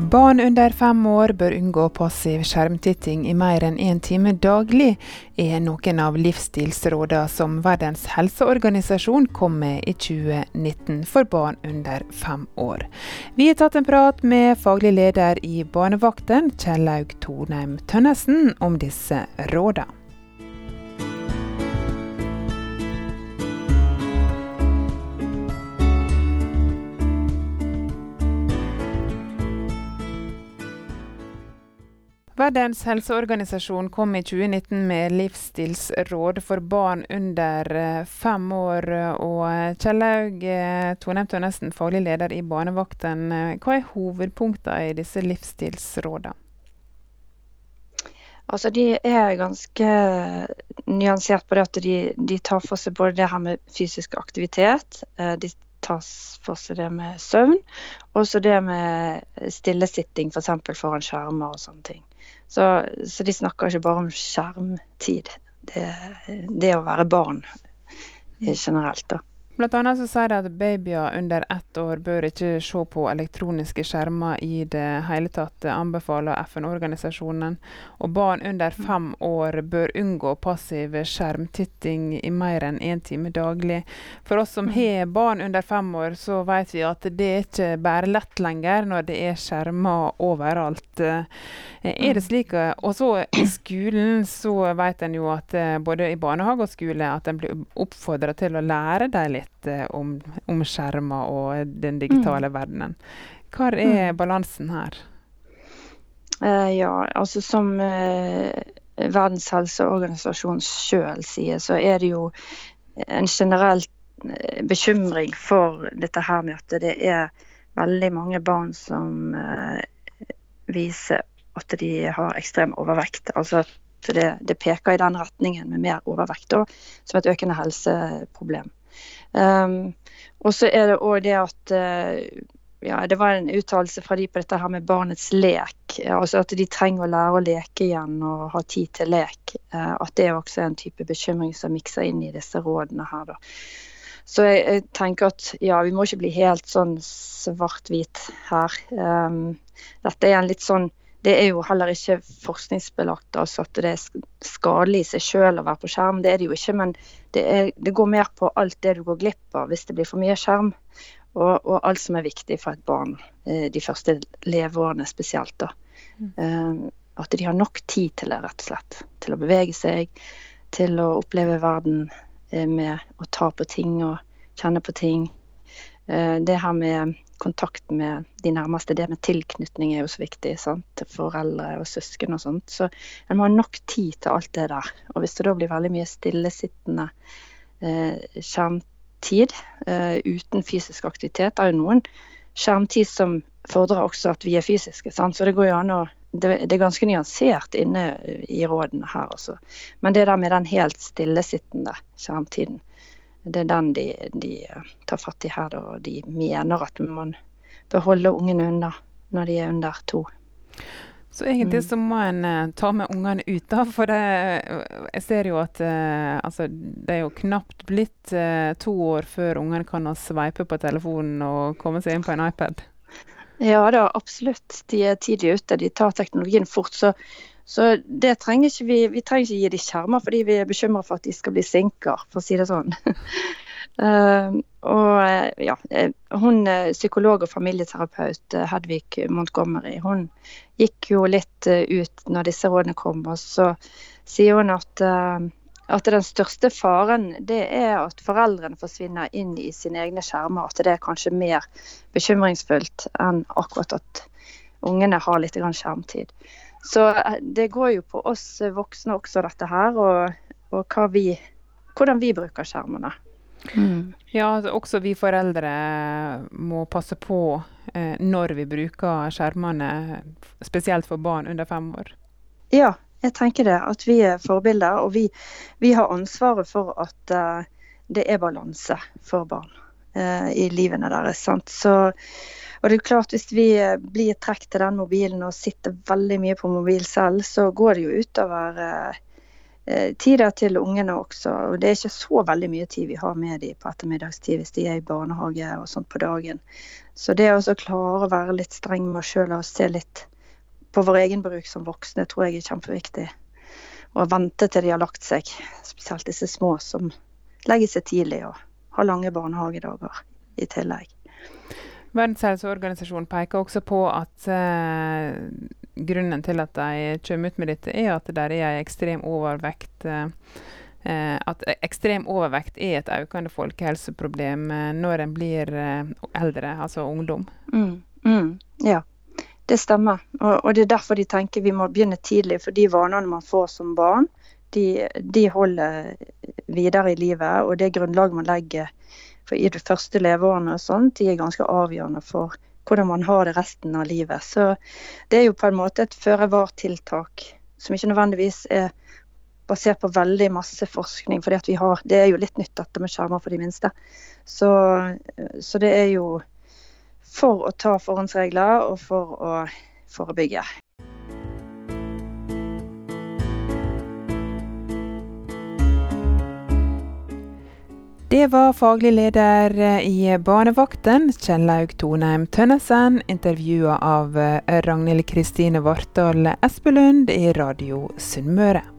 Barn under 5 år bør unngå passiv skjermtitting i mer enn 1 time daglig, noen av livsstilsrådene som Verdens helseorganisasjon kom med i 2019 for barn under 5 år. Vi har tatt en prat med faglig leder i Barnevakten, Kjellaug Tornheim Tønnesen, om disse rådene. Verdens helseorganisasjon kom i 2019 med livsstilsråd for barn under 5 år, og Kjellaug Tornheim Tønnesen, faglig leder i Barnevakten. Hva hovedpunktene i disse livsstilsrådene? Altså, de ganske nyansert på det at de tar for seg både det her med fysisk aktivitet, de tar for seg det med søvn, og så det med stillesitting, for eksempel foran skjermer og sånne ting. Så de snakker ikke bare om skjermtid, det å være barn generelt da. Blant annet så sier de at babyer under 1 år bør ikke se på elektroniske skjermer i det hele tatt, anbefaler FN-organisasjonen. Og barn under 5 år bør unngå passiv skjermtitting i mer enn 1 time daglig. For oss som har barn under 5 år, så vet vi at det ikke bare lett lenger når det skjermer overalt. Det slik? Og så i skolen så vet en jo at både i barnehage og skole at en blir oppfordret til å lære dem litt om skjermer og den digitale verdenen. Hva balansen her? Ja, altså som Verdens helseorganisasjon selv sier, så det jo en generell bekymring for dette her med at det veldig mange barn som viser at de har ekstrem overvekt. Altså at det peker i den retningen med mer overvekt da, som et økende helseproblem. Og så det også det at det var en uttalelse fra de på dette her med barnets lek, altså at de trenger å lære å leke igjen og ha tid til lek, at det også en type bekymring som mikser inn i disse rådene her da. Så jeg tenker at vi må ikke bli helt sånn svart-hvit her. Dette en litt sånn, det jo heller ikke forskningsbelagt, altså at det skadelig i seg selv å være på skjerm, det det jo ikke, men det går mer på alt det du går glipp av hvis det blir for mye skjerm, og alt som viktig for et barn, de første leveårene spesielt da. At de har nok tid til det, rett og slett, til å bevege seg, til å oppleve verden med å ta på ting og kjenne på ting. Det her med kontakt med de nærmeste, det med tilknytning jo så viktig, sant? Til foreldre og søsken og sånt. Så en må ha nok tid til alt det der. Og hvis det da blir veldig mye stillesittende skjermtid uten fysisk aktivitet, jo noen skjermtid som fordrer også at vi fysiske, sant? Så det går jo an å, det ganske nyansert inne i rådene her også. Men det der med den helt stillesittende skjermtiden, det den de tar fatt i her, og de mener at man bør holde ungene under når de under 2. Så egentlig så må en ta med ungene ut da, for jeg ser jo at altså, det jo knapt blitt 2 år før ungene kan sveipe på telefonen og komme seg inn på en iPad. Ja da, absolutt. De tidlig ute, de tar teknologien fort, så det trenger ikke vi trenger ikke gi de skjermer, fordi vi bekymret for at de skal bli sinker, for å si det sånn. Hun psykolog og familieterapeut Hedvig Montgomery, hun gikk jo litt ut når disse rådene kom, og så sier hun at den største faren, det at foreldrene forsvinner inn i sine egne skjermer, at det kanskje mer bekymringsfullt enn akkurat at ungene har litt grann skjermtid. Så det går jo på oss voksne også dette her, og hvordan vi bruker skjermene. Ja, også vi foreldre må passe på når vi bruker skjermene, spesielt for barn under 5 år. Ja, jeg tenker det, at vi forbilder, og vi har ansvaret for at det balanse for barn i livene deres, sant? Og det klart, hvis vi blir trekt til den mobilen og sitter veldig mye på mobil selv, så går det jo utover tider til ungene også, og det ikke så veldig mye tid vi har med dem på ettermiddagstid hvis de i barnehage og sånt på dagen. Så det å klare å være litt streng med oss selv og se litt på vår egen bruk som voksne, tror jeg kjempeviktig. Og vente til de har lagt seg, spesielt disse små som legger seg tidlig og har lange barnehagedager i tillegg. Verdens helseorganisasjon peker også på at grunnen til at de kommer ut med dette at det en ekstrem overvekt, at ekstrem overvekt et økende folkehelseproblem når en blir eldre, altså ungdom. Ja, det stemmer. Og det derfor de tenker vi må begynne tidlig, for de vanene man får som barn, de holder videre i livet, og det grunnlag man legger for i de første leveårene og sånt, de ganske avgjørende for hvordan man har det resten av livet. Så det jo på en måte et føre-var-tiltak som ikke nødvendigvis basert på veldig masse forskning, fordi at det jo litt nytt dette med skjermer for de minste. Så det jo for å ta forhåndsregler og for å forebygge. Det var faglig leder i Barnevakten, Kjellaug Tonheim Tønnesen, intervjuet av Ragnhild Kristine Vartdal Espelund i Radio Sunnmøre.